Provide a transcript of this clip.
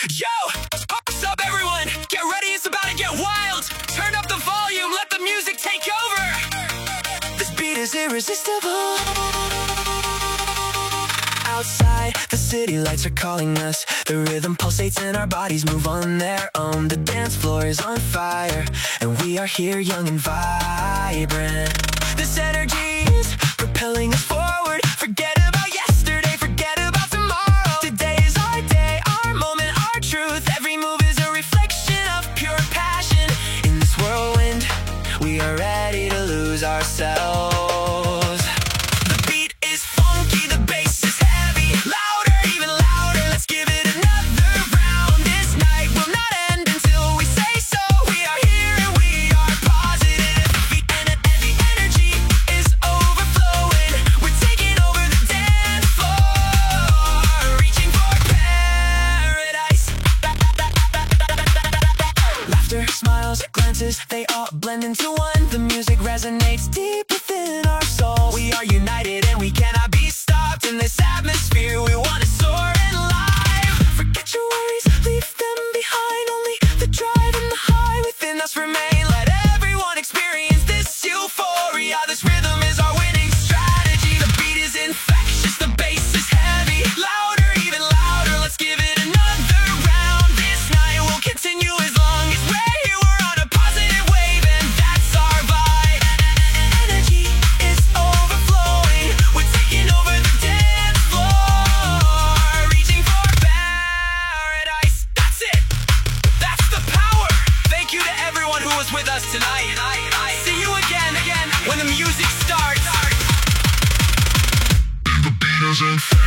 Yo, what's up everyone? Get ready, it's about to get wild. Turn up the volume, let the music take over. This beat is irresistible. Outside, the city lights are calling us. The rhythm pulsates and our bodies move on their own. The dance floor is on fire, and we are here young and vibrant. This energy is propelling us forward. Forget about yesterday, forget about tomorrow. Today is our day, our moment, our truth. Every move is a reflection of pure passion. In this whirlwind, we are ready to lose ourselves. Smiles, glances, they all blend into one. The music resonates deep within our souls. We are united and we cannot be stopped. In this atmosphere, we want to soar and live. Forget your worries, leave them behind. Only the drive and the high within us remain. Let everyone experience this euphoria. This rhythm is our winning strategy. The beat is infectious, the bass is heavy. Louder, even louder, let's give it another round. This night will continue as long as we're with us tonight. See you again when the music starts. The beat is in